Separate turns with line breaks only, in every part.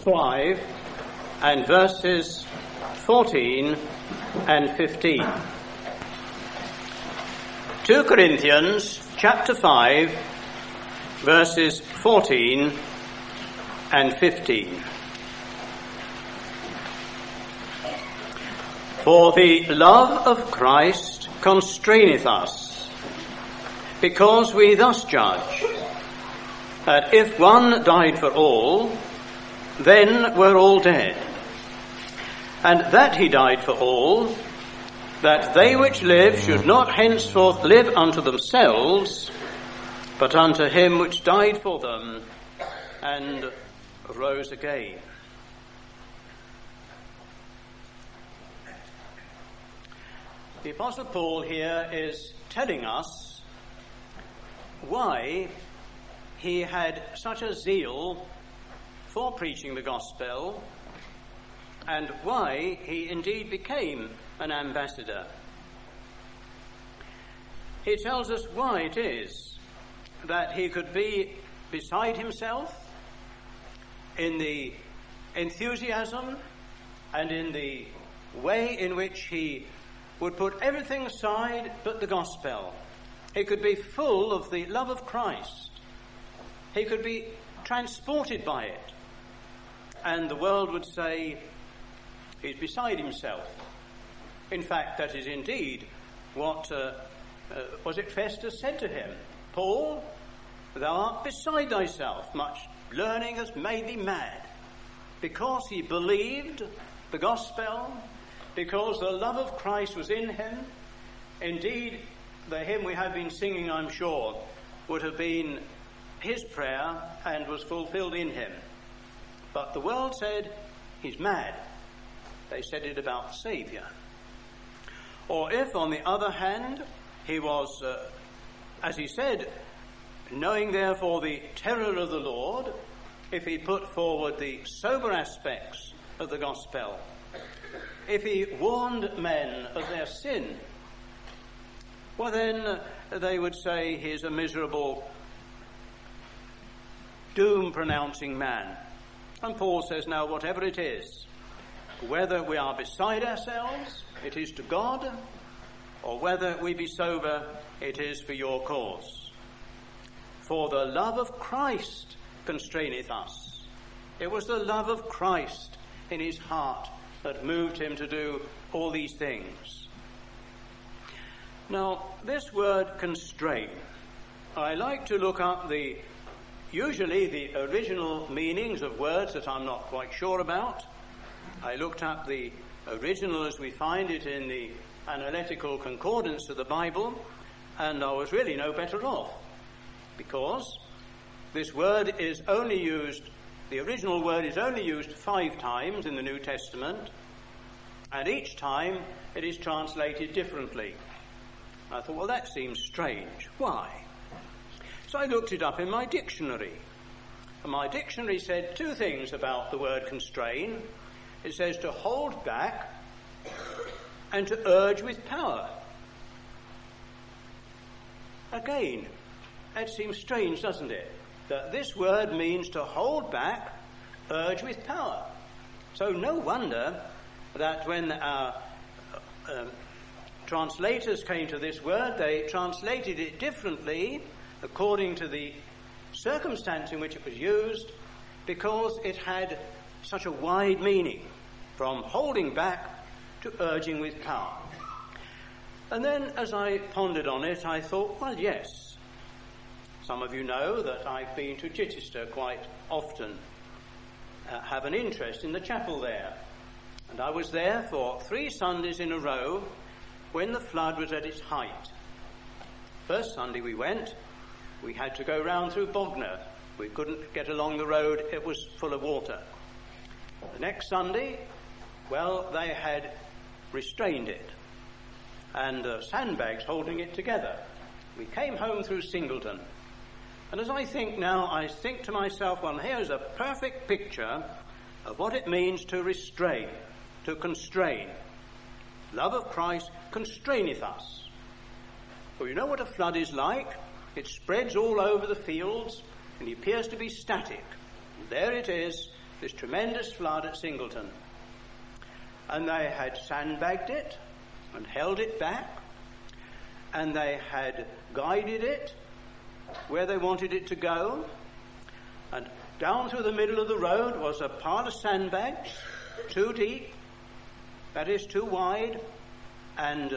5 and verses 14 and 15. 2 Corinthians chapter 5 verses 14 and 15. For the love of Christ constraineth us, because we thus judge, that if one died for all, then were all dead. And that he died for all, that they which live should not henceforth live unto themselves, but unto him which died for them and rose again. The Apostle Paul here is telling us why he had such a zeal for preaching the gospel and why he indeed became an ambassador. He tells us why it is that he could be beside himself in the enthusiasm and in the way in which he would put everything aside but the gospel. He could be full of the love of Christ. He could be transported by it. And the world would say he's beside himself. In fact, that is indeed what, was it Festus said to him? Paul, thou art beside thyself. Much learning has made thee mad. Because he believed the gospel, because the love of Christ was in him. Indeed, the hymn we have been singing, I'm sure, would have been his prayer and was fulfilled in him. But the world said, he's mad. They said it about the Saviour. Or if, on the other hand, he was, as he said, knowing therefore the terror of the Lord, if he put forward the sober aspects of the gospel, if he warned men of their sin, well then they would say he's a miserable, doom-pronouncing man. And Paul says, now whatever it is, whether we are beside ourselves, it is to God, or whether we be sober, it is for your cause. For the love of Christ constraineth us. It was the love of Christ in his heart that moved him to do all these things. Now, this word constrain, I like to look up usually the original meanings of words that I'm not quite sure about. I looked up the original as we find it in the analytical concordance of the Bible, and I was really no better off, because this word is only used, the original word is only used 5 times in the New Testament, and each time it is translated differently. I thought, well, that seems strange. Why? So I looked it up in my dictionary. And my dictionary said 2 things about the word constrain. It says to hold back and to urge with power. Again, that seems strange, doesn't it? That this word means to hold back, urge with power. So no wonder that when our translators came to this word, they translated it differently according to the circumstance in which it was used, because it had such a wide meaning, from holding back to urging with power. And then as I pondered on it, I thought, well, yes, some of you know that I've been to Chichester quite often, have an interest in the chapel there. And I was there for 3 Sundays in a row when the flood was at its height. First Sunday we went, we had to go round through Bognor. We couldn't get along the road, it was full of water. The next Sunday, well, they had restrained it, and sandbags holding it together. We came home through Singleton. And as I think now, I think to myself, well, here's a perfect picture of what it means to restrain, to constrain. Love of Christ constraineth us. Well, you know what a flood is like? It spreads all over the fields and he appears to be static. There it is this tremendous flood at Singleton. And they had sandbagged it and held it back, and they had guided it where they wanted it to go, and down through the middle of the road was a pile of sandbags, 2 deep, that is 2 wide, and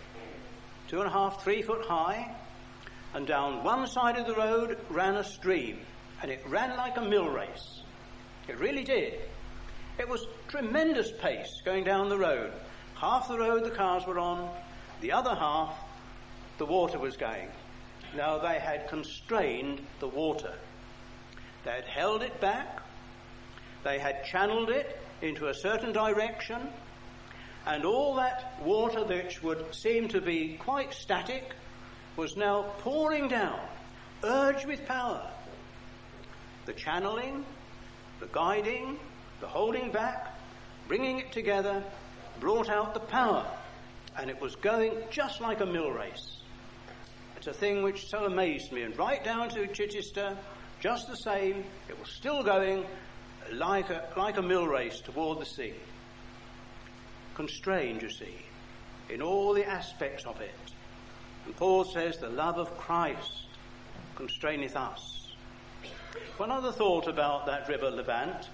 2.5, 3 foot high, and down one side of the road ran a stream, and it ran like a mill race. It really did. It was tremendous pace going down the road. Half the road the cars were on, the other half the water was going. Now they had constrained the water. They had held it back, they had channeled it into a certain direction, and all that water, which would seem to be quite static, was now pouring down, urged with power. The channeling, the guiding, the holding back, bringing it together, brought out the power, and it was going just like a mill race. It's a thing which so amazed me, and right down to Chichester, just the same, it was still going like a mill race toward the sea. Constrained, you see, in all the aspects of it. And Paul says the love of Christ constraineth us. One other thought about that river Levant.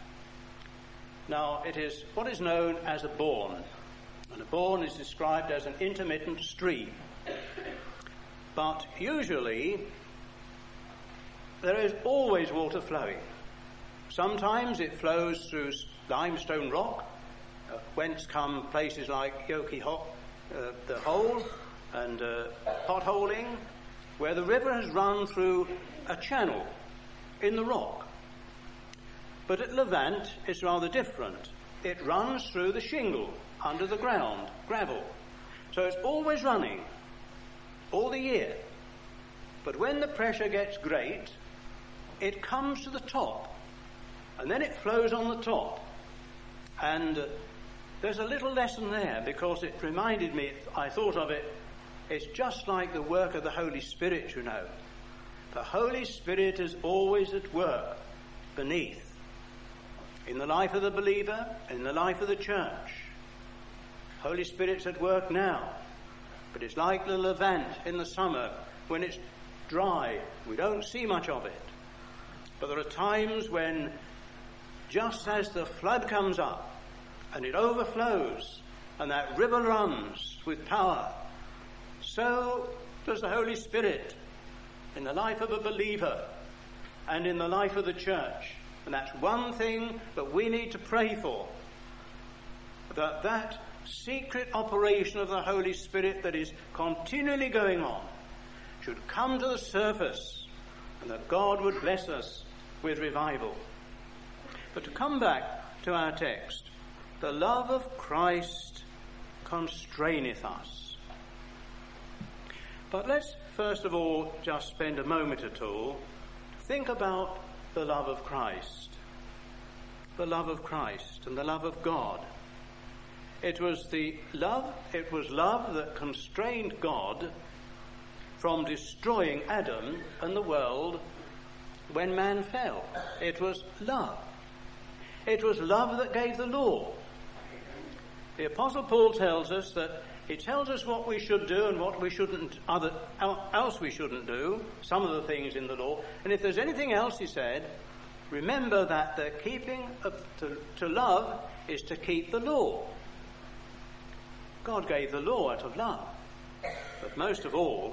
Now, it is what is known as a bourne, and a bourne is described as an intermittent stream. But usually there is always water flowing. Sometimes it flows through limestone rock, whence come places like Yoki the Hole and potholing, where the river has run through a channel in the rock. But at Levant it's rather different. It runs through the shingle under the ground, gravel. So it's always running, all the year. But when the pressure gets great, it comes to the top, and then it flows on the top. And there's a little lesson there, because it reminded me, I thought of it, it's just like the work of the Holy Spirit, you know. The Holy Spirit is always at work beneath, in the life of the believer, in the life of the church. Holy Spirit's at work now, but it's like the Levant in the summer when it's dry. We don't see much of it. But there are times when, just as the flood comes up and it overflows and that river runs with power, so does the Holy Spirit in the life of a believer and in the life of the church. And that's one thing that we need to pray for, that secret operation of the Holy Spirit that is continually going on should come to the surface, and that God would bless us with revival. But to come back to our text, the love of Christ constraineth us. But let's first of all just spend a moment or two to think about the love of Christ. The love of Christ and the love of God. It was love that constrained God from destroying Adam and the world when man fell. It was love. It was love that gave the law. The Apostle Paul tells us that he tells us what we should do and what we shouldn't, else we shouldn't do, some of the things in the law. And if there's anything else, he said, remember that the to love is to keep the law. God gave the law out of love. But most of all,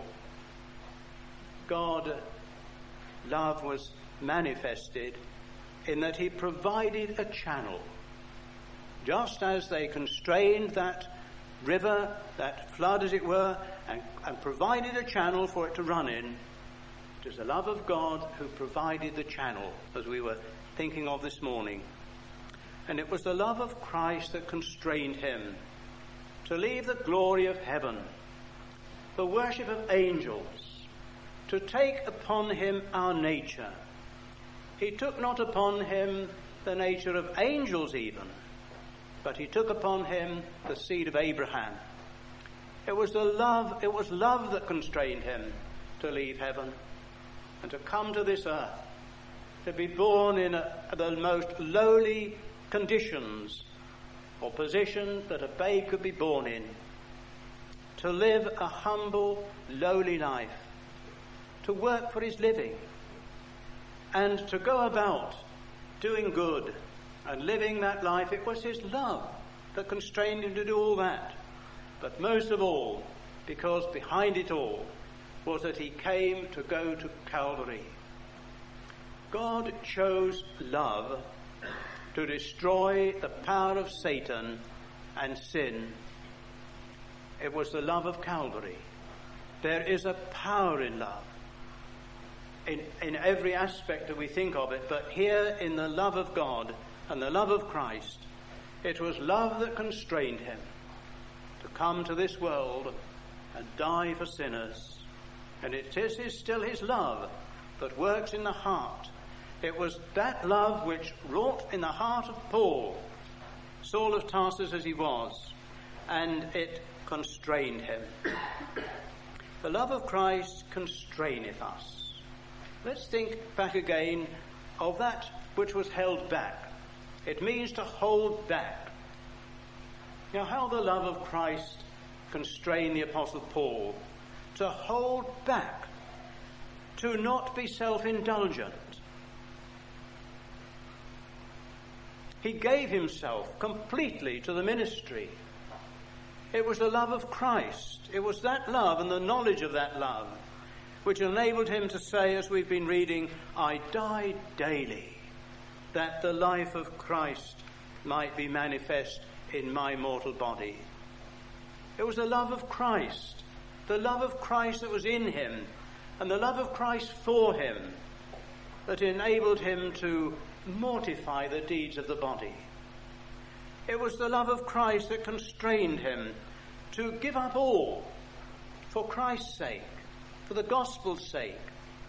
love was manifested in that he provided a channel. Just as they constrained that river, that flood as it were, and provided a channel for it to run in, it is the love of God who provided the channel, as we were thinking of this morning. And it was the love of Christ that constrained him to leave the glory of heaven, the worship of angels, to take upon him our nature. He took not upon him the nature of angels even, but he took upon him the seed of Abraham. It was love that constrained him to leave heaven and to come to this earth to be born in the most lowly conditions or positions that a babe could be born in, to live a humble, lowly life, to work for his living, and to go about doing good and living that life. It was his love that constrained him to do all that. But most of all, because behind it all was that he came to go to Calvary. God chose love to destroy the power of Satan and sin. It was the love of Calvary. There is a power in love in every aspect that we think of it, but here in the love of God and the love of Christ, it was love that constrained him to come to this world and die for sinners. And it is still his love that works in the heart. It was that love which wrought in the heart of Paul, Saul of Tarsus as he was, and it constrained him. The love of Christ constraineth us. Let's think back again of that which was held back. It means to hold back. Now, how the love of Christ constrained the Apostle Paul to hold back, to not be self-indulgent. He gave himself completely to the ministry. It was the love of Christ. It was that love and the knowledge of that love which enabled him to say, as we've been reading, I die daily, that the life of Christ might be manifest in my mortal body. It was the love of Christ that was in him, and the love of Christ for him, that enabled him to mortify the deeds of the body. It was the love of Christ that constrained him to give up all for Christ's sake, for the gospel's sake.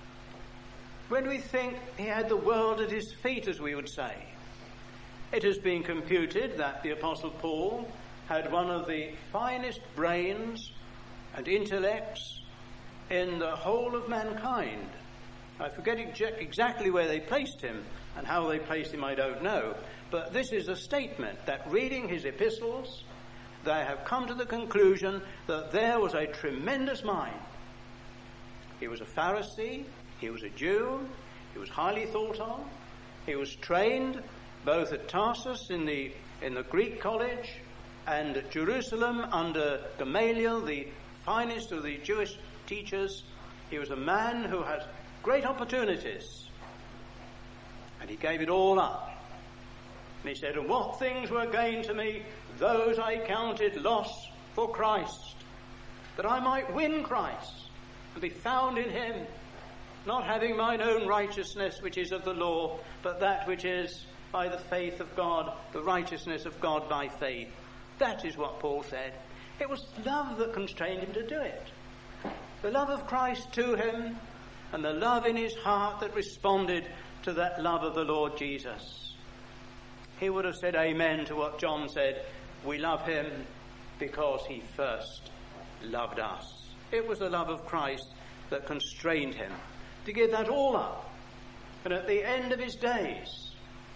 When we think he had the world at his feet, as we would say, it has been computed that the Apostle Paul had one of the finest brains and intellects in the whole of mankind. I forget exactly where they placed him, and how they placed him I don't know, but this is a statement that reading his epistles, they have come to the conclusion that there was a tremendous mind. He was a Pharisee, he was a Jew, he was highly thought of, he was trained both at Tarsus in the Greek college and at Jerusalem under Gamaliel, the finest of the Jewish teachers. He was a man who had great opportunities, and he gave it all up. And he said, and what things were gained to me, those I counted loss for Christ, that I might win Christ and be found in him, not having mine own righteousness which is of the law, but that which is by the faith of God, the righteousness of God by faith. That is what Paul said. It was love that constrained him to do it. The love of Christ to him, and the love in his heart that responded to that love of the Lord Jesus. He would have said amen to what John said, we love him because he first loved us. It was the love of Christ that constrained him to give that all up. And at the end of his days,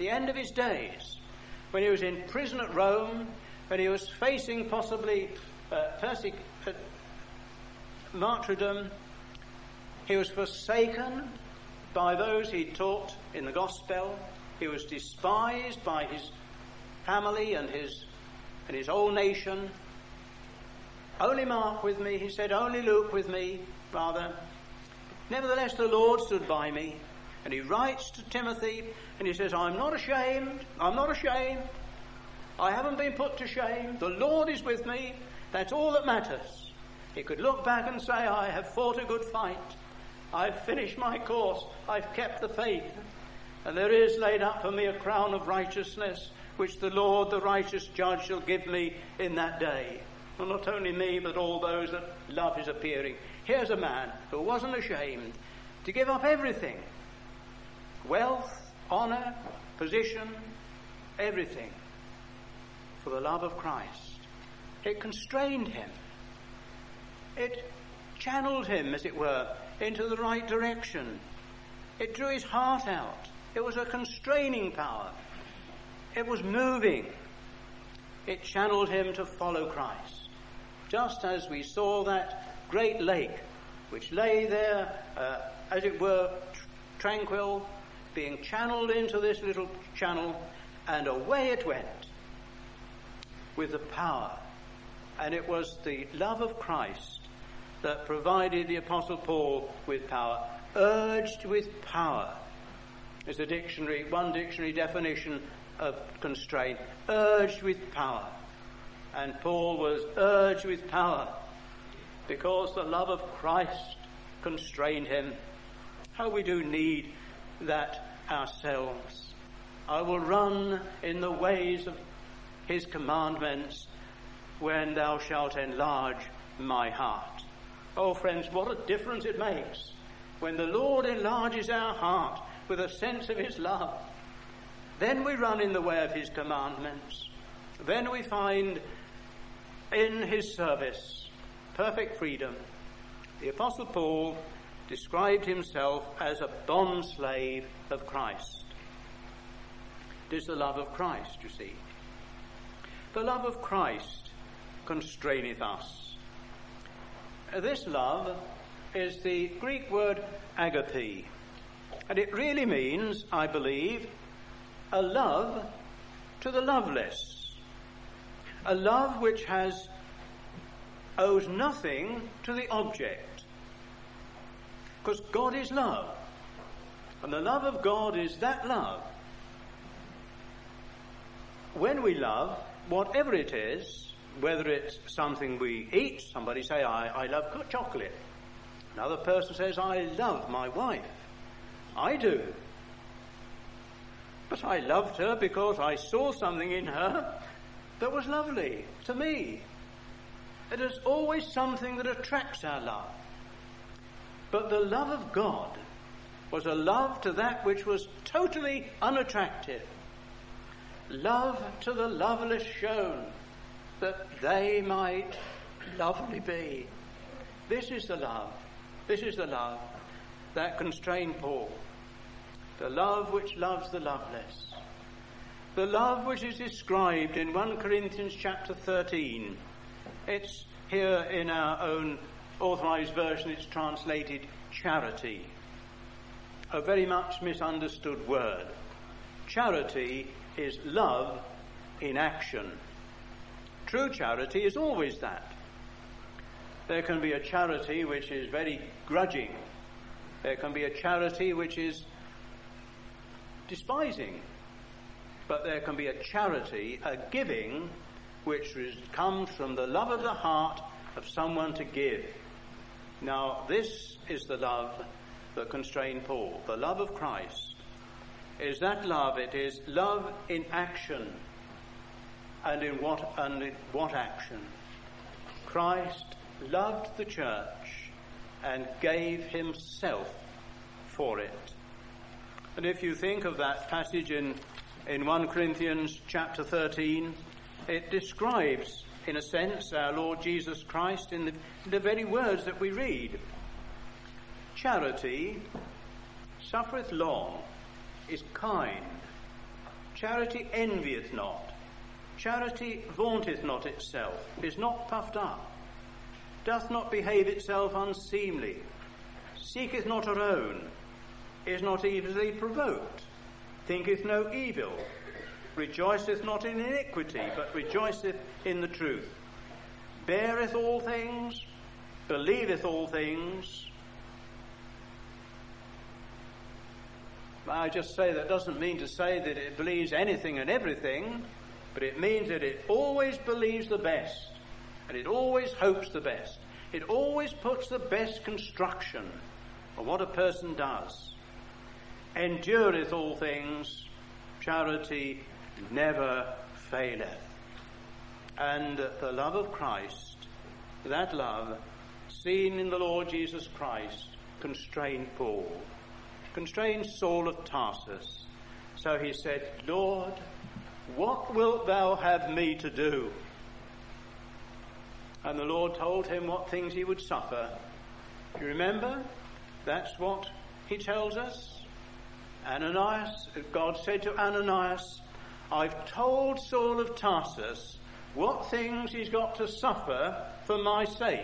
when he was in prison at Rome, when he was facing possibly martyrdom, he was forsaken by those he taught in the gospel. He was despised by his family and his whole nation. Only Mark with me, he said, only Luke with me, rather. Nevertheless, the Lord stood by me. And he writes to Timothy, and he says, I'm not ashamed. I haven't been put to shame. The Lord is with me. That's all that matters. He could look back and say, I have fought a good fight. I've finished my course. I've kept the faith. And there is laid up for me a crown of righteousness, which the Lord, the righteous judge, shall give me in that day. Well, not only me, but all those that love his appearing. Here's a man who wasn't ashamed to give up everything. Wealth, honor, position, everything for the love of Christ. It constrained him. It channeled him, as it were, into the right direction. It drew his heart out It was a constraining power. It was moving. It channeled him to follow Christ. Just as we saw that great lake, which lay there, as it were, tranquil, being channeled into this little channel, and away it went with the power. And it was the love of Christ that provided the Apostle Paul with power, urged with power. There's one dictionary definition of constraint, urged with power. And Paul was urged with power because the love of Christ constrained him. How we do need that ourselves. I will run in the ways of his commandments when thou shalt enlarge my heart. Oh friends, what a difference it makes when the Lord enlarges our heart with a sense of his love. Then we run in the way of his commandments. Then we find in his service perfect freedom. The Apostle Paul described himself as a bond slave of Christ. It is the love of Christ, you see. The love of Christ constraineth us. This love is the Greek word agape, and it really means, I believe, a love to the loveless, a love which owes nothing to the object, because God is love, and the love of God is that love. When we love, whatever it is, whether it's something we eat, somebody say, I love chocolate. Another person says, I love my wife. I do. But I loved her because I saw something in her that was lovely to me. It is always something that attracts our love. But the love of God was a love to that which was totally unattractive. Love to the loveless shown, that they might lovely be. This is the love that constrained Paul. The love which loves the loveless. The love which is described in 1 Corinthians chapter 13. It's here in our own authorized version, it's translated charity. A very much misunderstood word. Charity is love in action. True charity is always that. There can be a charity which is very grudging. There can be a charity which is despising. But there can be a charity, a giving, which comes from the love of the heart of someone to give. Now, this is the love that constrained Paul. The love of Christ is that love. It is love in action. And in what action? Christ loved the church and gave himself for it. And if you think of that passage in 1 Corinthians chapter 13, it describes, in a sense, our Lord Jesus Christ in the very words that we read. Charity suffereth long, is kind. Charity envieth not. Charity vaunteth not itself, is not puffed up, doth not behave itself unseemly, seeketh not her own, is not easily provoked, thinketh no evil, rejoiceth not in iniquity, but rejoiceth in the truth, beareth all things, believeth all things. I just say that doesn't mean to say that it believes anything and everything, but it means that it always believes the best, and it always hopes the best. It always puts the best construction on what a person does. Endureth all things, charity never faileth. And the love of Christ, that love, seen in the Lord Jesus Christ, constrained Paul, constrained Saul of Tarsus. So he said, Lord, what wilt thou have me to do? And the Lord told him what things he would suffer. You remember? That's what he tells us. Ananias, God said to Ananias, I've told Saul of Tarsus what things he's got to suffer for my sake.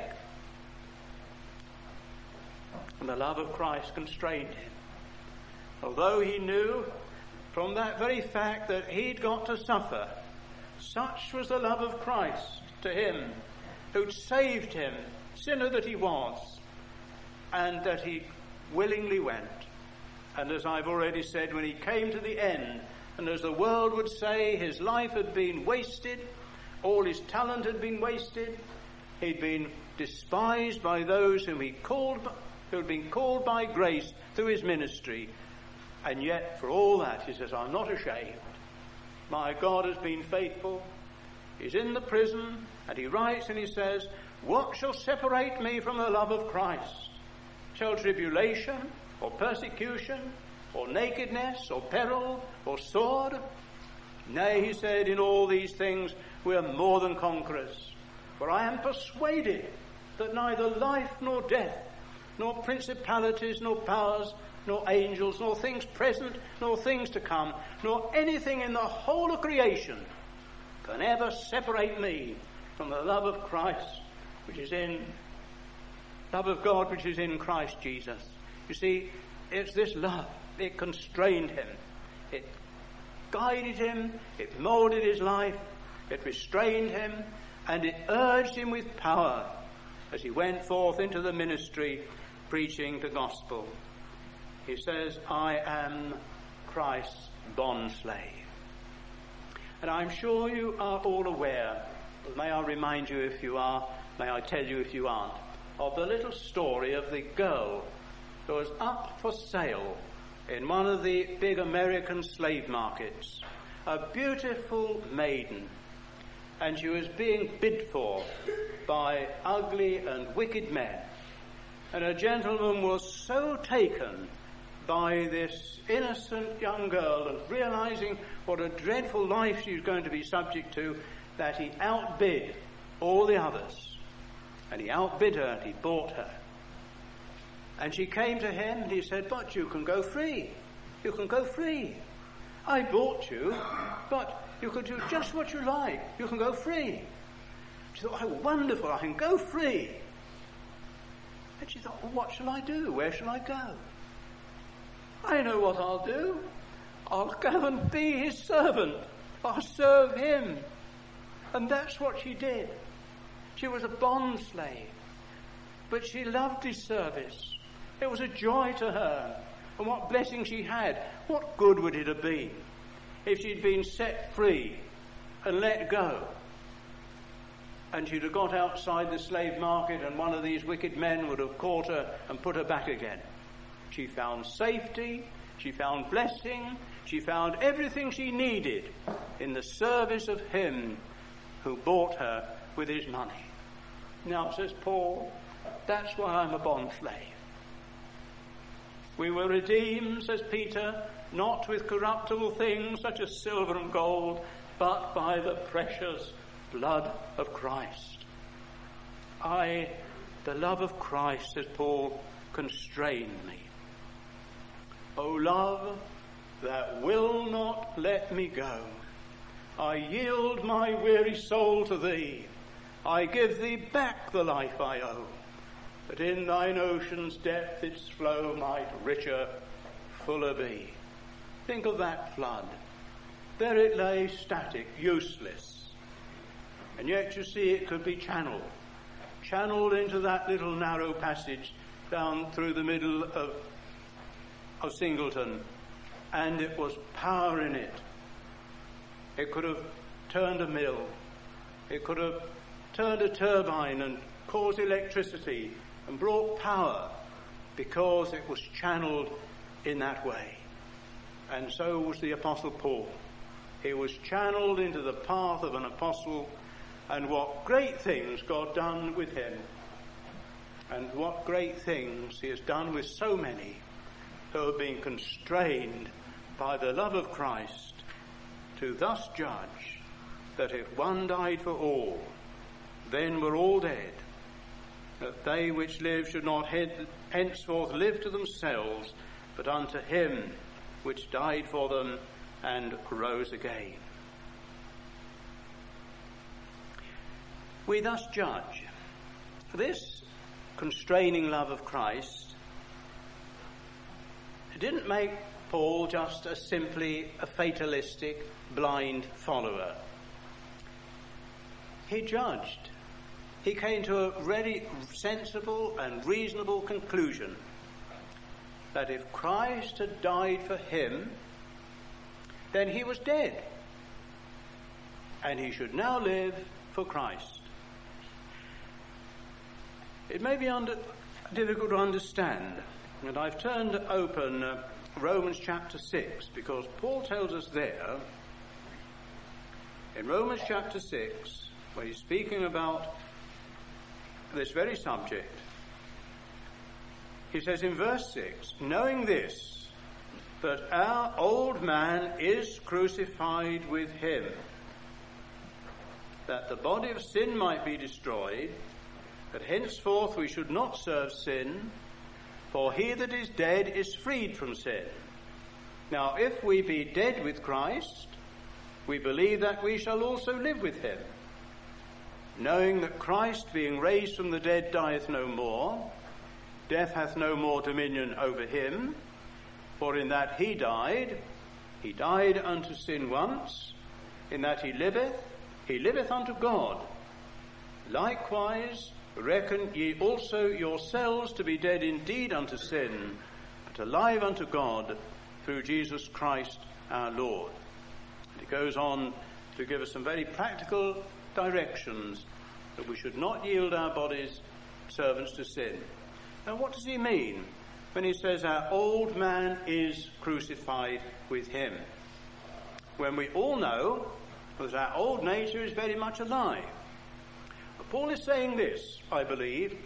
And the love of Christ constrained him. Although he knew from that very fact that he'd got to suffer, such was the love of Christ to him, who'd saved him, sinner that he was, and that he willingly went. And as I've already said, when he came to the end, and as the world would say, his life had been wasted, all his talent had been wasted, he'd been despised by those who had been called by grace through his ministry, and yet for all that he says, I'm not ashamed. My God has been faithful. He's in the prison, and he writes and he says, what shall separate me from the love of Christ? Shall tribulation, or persecution, or nakedness, or peril, or sword? Nay, he said, in all these things we are more than conquerors. For I am persuaded that neither life nor death, nor principalities, nor powers, nor angels, nor things present, nor things to come, nor anything in the whole of creation can ever separate me from the love of Christ, love of God, which is in Christ Jesus. You see, it's this love. It constrained him. It guided him. It molded his life. It restrained him. And it urged him with power as he went forth into the ministry preaching the gospel. He says, I am Christ's bondslave. And I'm sure you are all aware, but may I remind you if you are, may I tell you if you aren't, of the little story of the girl who was up for sale in one of the big American slave markets. A beautiful maiden. And she was being bid for by ugly and wicked men. And a gentleman was so taken by this innocent young girl and realizing what a dreadful life she was going to be subject to, that he outbid all the others. And he outbid her and he bought her. And she came to him and he said, but you can go free. You can go free. I bought you, but you can do just what you like. You can go free. She thought, oh, wonderful, I can go free. And she thought, well, what shall I do? Where shall I go? I know what I'll do. I'll go and be his servant. I'll serve him. And that's what she did. She was a bond slave, but she loved his service. It was a joy to her. And what blessing she had. What good would it have been if she'd been set free and let go? And she'd have got outside the slave market and one of these wicked men would have caught her and put her back again. She found safety, she found blessing, she found everything she needed in the service of him who bought her with his money. Now, says Paul, that's why I'm a bond slave. We were redeemed, says Peter, not with corruptible things such as silver and gold, but by the precious blood of Christ. The love of Christ, says Paul, constrained me. O love that will not let me go, I yield my weary soul to thee. I give thee back the life I owe, that in thine ocean's depth its flow might richer, fuller be. Think of that flood. There it lay static, useless. And yet you see it could be channeled into that little narrow passage down through the middle of Singleton. And it was power in it. It could have turned a mill. It could have turned a turbine and caused electricity and brought power because it was channeled in that way. And so was the Apostle Paul. He was channeled into the path of an apostle, and what great things God done with him, and what great things he has done with so many who have been constrained by the love of Christ to thus judge that if one died for all, then were all dead, that they which live should not henceforth live to themselves, but unto him which died for them and rose again. We thus judge this constraining love of Christ didn't make Paul just simply a fatalistic, blind follower. He judged. He came to a very sensible and reasonable conclusion that if Christ had died for him, then he was dead, and he should now live for Christ. It may be difficult to understand, and I've turned open Romans chapter 6, because Paul tells us there, in Romans chapter 6, where he's speaking about this very subject, he says in verse 6, knowing this, that our old man is crucified with him, that the body of sin might be destroyed, that henceforth we should not serve sin, for he that is dead is freed from sin. Now if we be dead with Christ, we believe that we shall also live with him, knowing that Christ, being raised from the dead, dieth no more, death hath no more dominion over him, for in that he died unto sin once, in that he liveth unto God. Likewise reckon ye also yourselves to be dead indeed unto sin, but alive unto God through Jesus Christ our Lord. And he goes on to give us some very practical directions that we should not yield our bodies servants to sin. Now what does he mean when he says our old man is crucified with him? When we all know that our old nature is very much alive. But Paul is saying this, I believe: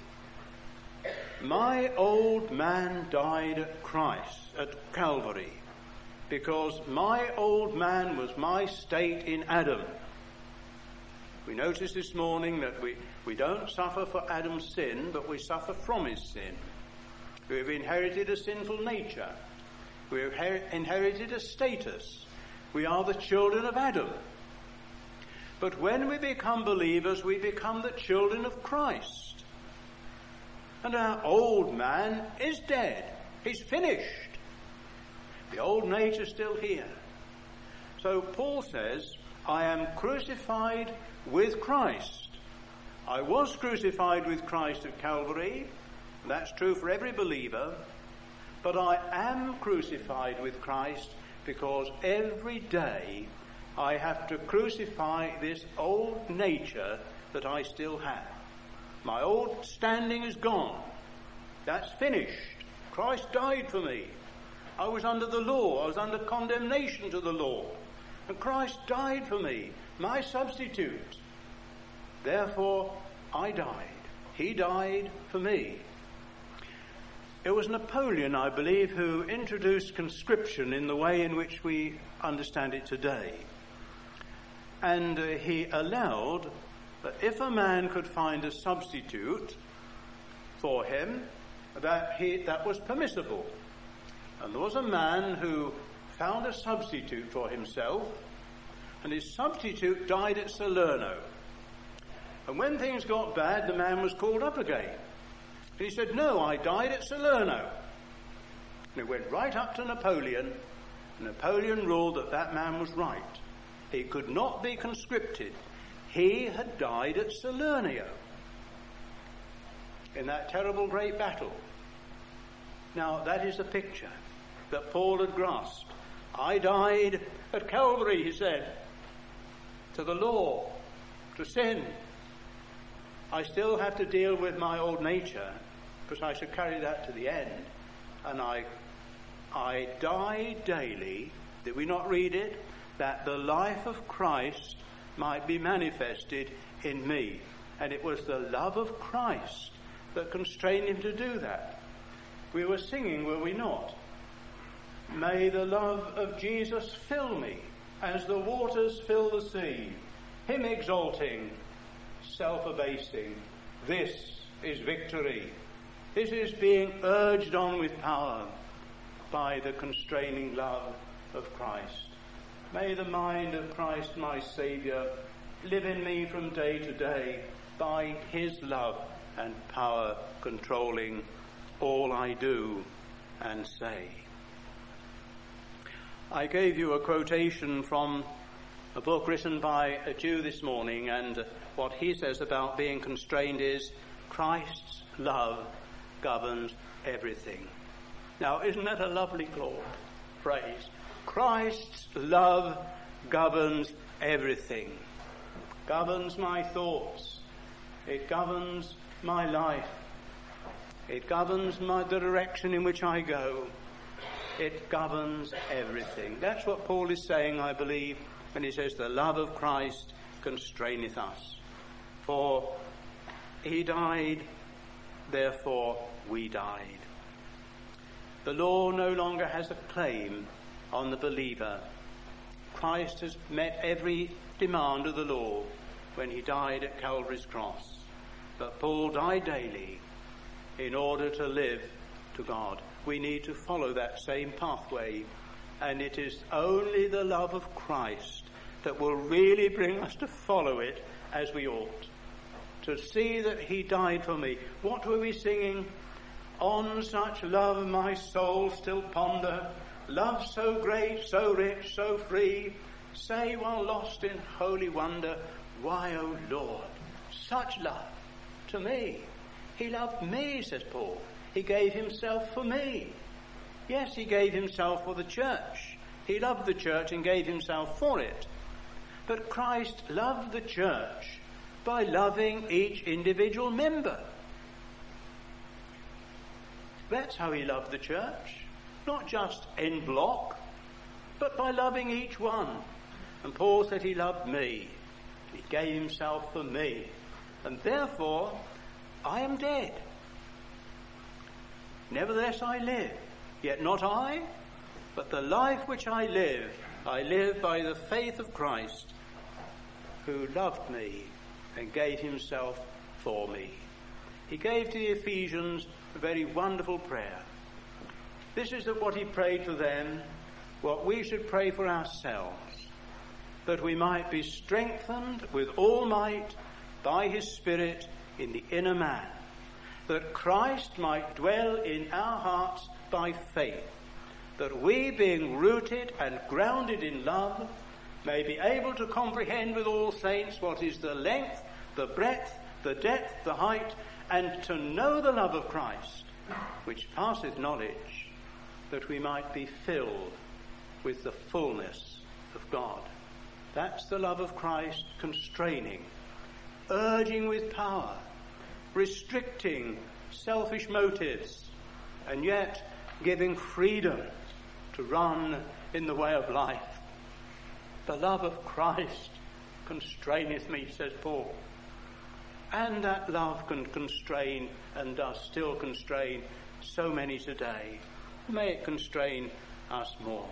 my old man died at Calvary, because my old man was my state in Adam. We noticed this morning that we don't suffer for Adam's sin, but we suffer from his sin. We have inherited a sinful nature. We have inherited a status. We are the children of Adam. But when we become believers, we become the children of Christ. And our old man is dead. He's finished. The old nature's still here. So Paul says, I am crucified with Christ. I was crucified with Christ at Calvary. That's true for every believer. But I am crucified with Christ because every day I have to crucify this old nature that I still have. My old standing is gone. That's finished. Christ died for me. I was under the law. I was under condemnation to the law. And Christ died for me, my substitute. Therefore, I died. He died for me. It was Napoleon, I believe, who introduced conscription in the way in which we understand it today. And he allowed that if a man could find a substitute for him, that was permissible. And there was a man who found a substitute for himself, and his substitute died at Salerno. And when things got bad, the man was called up again. And he said, no, I died at Salerno. And it went right up to Napoleon. Napoleon ruled that man was right. He could not be conscripted. He had died at Salerno in that terrible great battle. Now, that is the picture that Paul had grasped. I died at Calvary, he said, to the law, to sin. I still have to deal with my old nature, because I should carry that to the end. And I die daily. Did we not read it? That the life of Christ might be manifested in me. And it was the love of Christ that constrained him to do that. We were singing, were we not? May the love of Jesus fill me as the waters fill the sea. Him exalting, self-abasing. This is victory. This is being urged on with power. by the constraining love of Christ. May the mind of Christ, my Saviour, live in me from day to day by his love and power controlling all I do and say. I gave you a quotation from a book written by a Jew this morning, and what he says about being constrained is Christ's love governs everything. Now, isn't that a lovely phrase? Christ's love governs everything. Governs my thoughts. It governs my life. It governs the direction in which I go. It governs everything. That's what Paul is saying, I believe, when he says the love of Christ constraineth us. For he died, therefore we died. The law no longer has a claim on the believer. Christ has met every demand of the law when he died at Calvary's cross. But Paul died daily in order to live to God. We need to follow that same pathway, and it is only the love of Christ that will really bring us to follow it as we ought. To see that he died for me. What were we singing? On such love my soul still ponder, love so great, so rich, so free, say while lost in holy wonder, why, O Lord, such love to me. He loved me, says Paul. He gave himself for me. Yes, he gave himself for the church. He loved the church and gave himself for it. But Christ loved the church by loving each individual member. That's how he loved the church. Not just en bloc, but by loving each one. And Paul said he loved me. He gave himself for me. And therefore, I am dead. Nevertheless I live, yet not I, but the life which I live by the faith of Christ, who loved me and gave himself for me. He gave to the Ephesians a very wonderful prayer. This is what he prayed for them, what we should pray for ourselves, that we might be strengthened with all might by his Spirit in the inner man, that Christ might dwell in our hearts by faith, that we, being rooted and grounded in love, may be able to comprehend with all saints what is the length, the breadth, the depth, the height, and to know the love of Christ, which passeth knowledge, that we might be filled with the fullness of God. That's the love of Christ, constraining, urging with power, restricting selfish motives, and yet giving freedom to run in the way of life. The love of Christ constraineth me, says Paul. And that love can constrain, and does still constrain, so many today. May it constrain us more.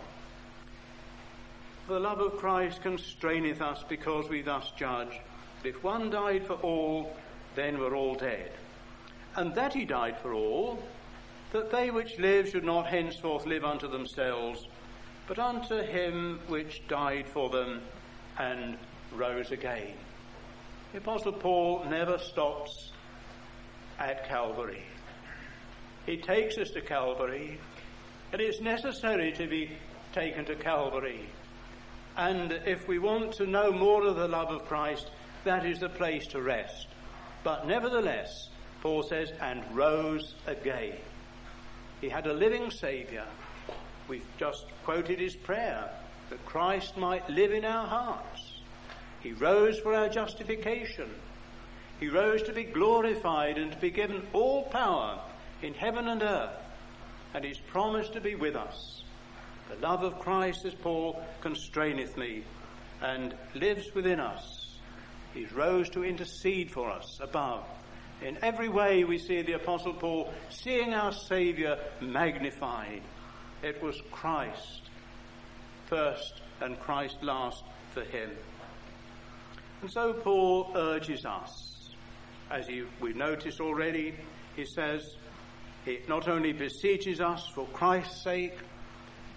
The love of Christ constraineth us because we thus judge that if one died for all, then we're all dead. And that he died for all, that they which live should not henceforth live unto themselves, but unto him which died for them and rose again. The Apostle Paul never stops at Calvary. He takes us to Calvary, and it's necessary to be taken to Calvary. And if we want to know more of the love of Christ, that is the place to rest. But nevertheless, Paul says, and rose again. He had a living Saviour. We've just quoted his prayer, that Christ might live in our hearts. He rose for our justification. He rose to be glorified and to be given all power in heaven and earth. And he's promised to be with us. The love of Christ, as Paul, constraineth me and lives within us. He rose to intercede for us above. In every way we see the Apostle Paul seeing our Saviour magnified. It was Christ first and Christ last for him. And so Paul urges us, as we noticed already, he says, he not only beseeches us for Christ's sake,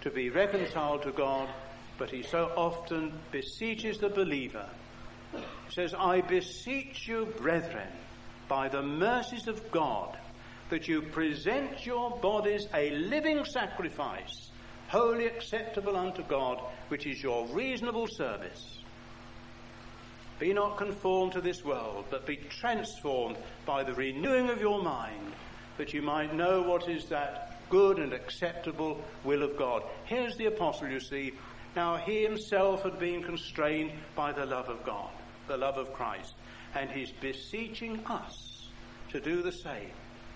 to be reconciled to God, but he so often beseeches the believer. He says, I beseech you, brethren, by the mercies of God, that you present your bodies a living sacrifice, wholly acceptable unto God, which is your reasonable service. Be not conformed to this world, but be transformed by the renewing of your mind, that you might know what is that good and acceptable will of God. Here's the apostle, you see. Now, he himself had been constrained by the love of God, the love of Christ, and he's beseeching us to do the same.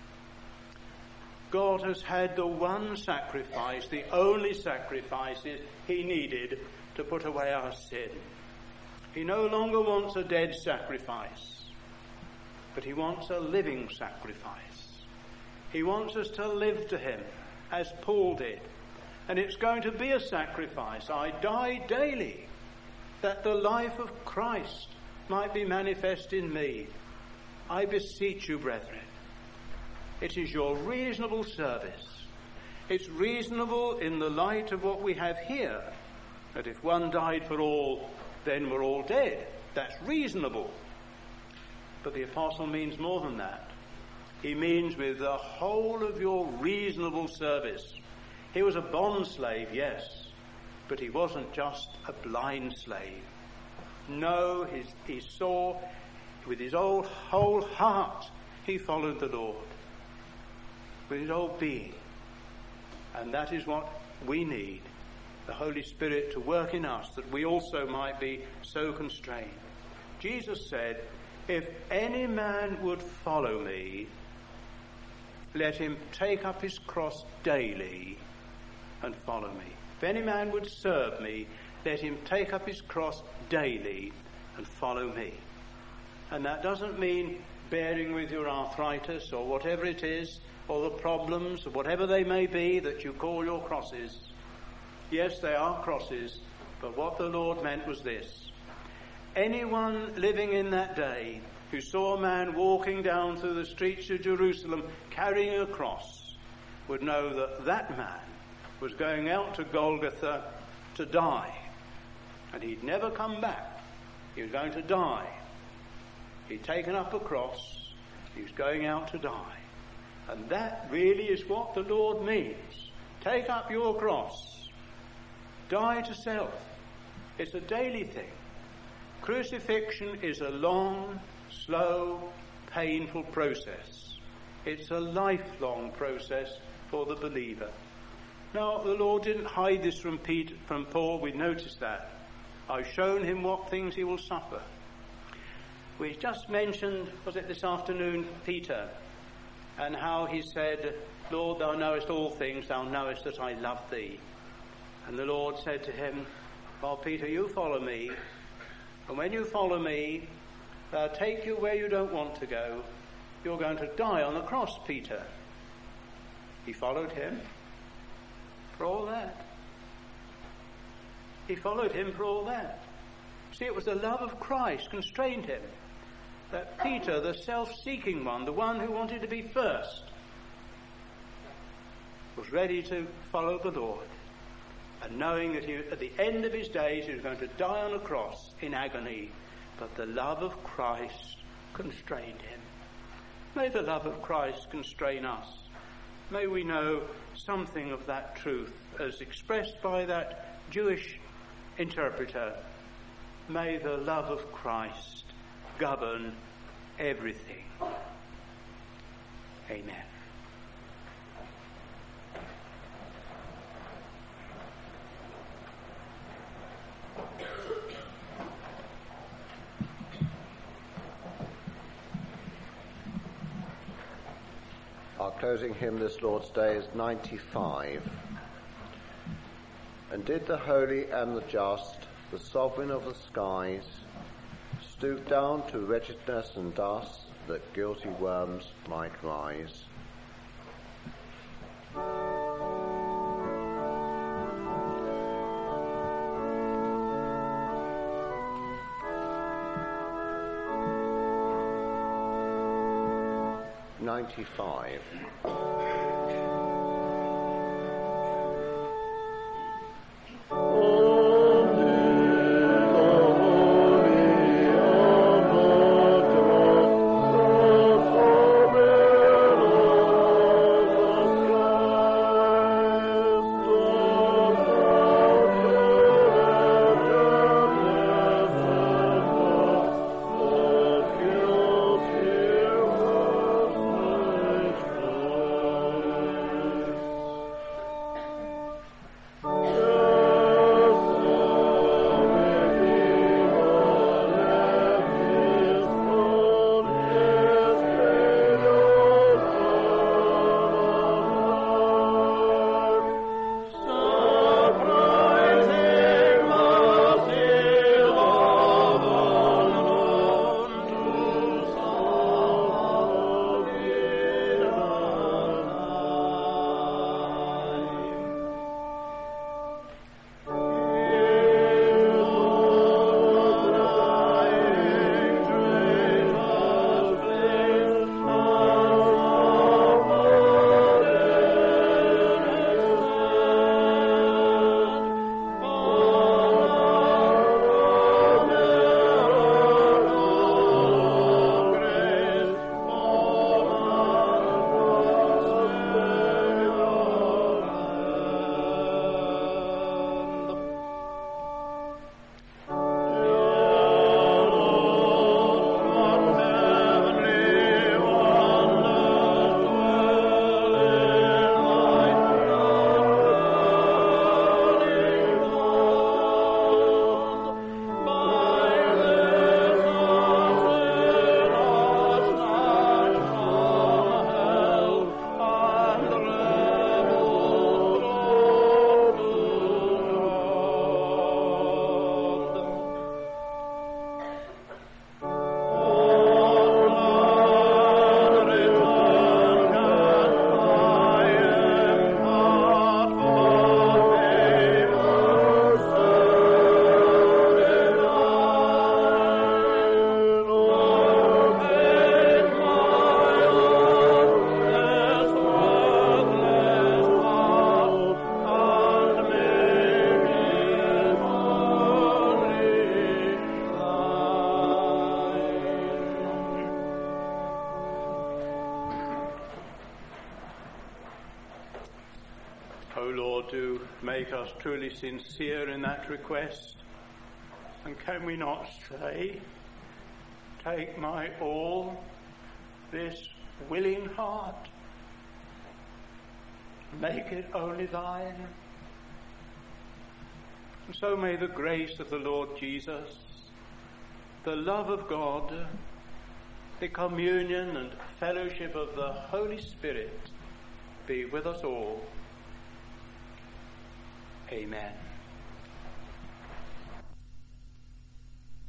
God has had the one sacrifice, the only sacrifice he needed to put away our sin. He no longer wants a dead sacrifice, but he wants a living sacrifice. He wants us to live to him, as Paul did. And it's going to be a sacrifice. I die daily, that the life of Christ might be manifest in me. I beseech you, brethren. It is your reasonable service. It's reasonable in the light of what we have here, that if one died for all, then we're all dead. That's reasonable. But the apostle means more than that. He means with the whole of your reasonable service. He was a bond slave, yes, but he wasn't just a blind slave. No, he saw with his whole heart, he followed the Lord. With his whole being. And that is what we need, the Holy Spirit to work in us, that we also might be so constrained. Jesus said, if any man would follow me, let him take up his cross daily and follow me. If any man would serve me, let him take up his cross daily and follow me. And that doesn't mean bearing with your arthritis or whatever it is, or the problems, or whatever they may be that you call your crosses. Yes, they are crosses, but what the Lord meant was this. Anyone living in that day who saw a man walking down through the streets of Jerusalem carrying a cross would know that that man was going out to Golgotha to die. And he'd never come back. He was going to die. He'd taken up a cross. He was going out to die. And that really is what the Lord means. Take up your cross. Die to self. It's a daily thing. Crucifixion is a long, slow, painful process. It's a lifelong process for the believer. Now, the Lord didn't hide this from Paul. We noticed that. I've shown him what things he will suffer. We just mentioned, was it this afternoon, Peter, and how he said, Lord, thou knowest all things, thou knowest that I love thee. And the Lord said to him, well, Peter, you follow me, and when you follow me, I'll take you where you don't want to go. You're going to die on the cross, Peter. He followed him for all that. He followed him for all that. See, it was the love of Christ constrained him. That Peter, the self-seeking one, the one who wanted to be first, was ready to follow the Lord. And knowing that at the end of his days he was going to die on a cross in agony. But the love of Christ constrained him. May the love of Christ constrain us. May we know something of that truth as expressed by that Jewish interpreter. May the love of Christ govern everything. Amen.
Our closing hymn this Lord's Day is 95. And did the holy and the just, the sovereign of the skies, stoop down to wretchedness and dust, that guilty worms might rise. '95.
truly sincere in that request? And can we not say, take my all, this willing heart, make it only thine? And so may the grace of the Lord Jesus, the love of God, the communion and fellowship of the Holy Spirit be with us all. Amen.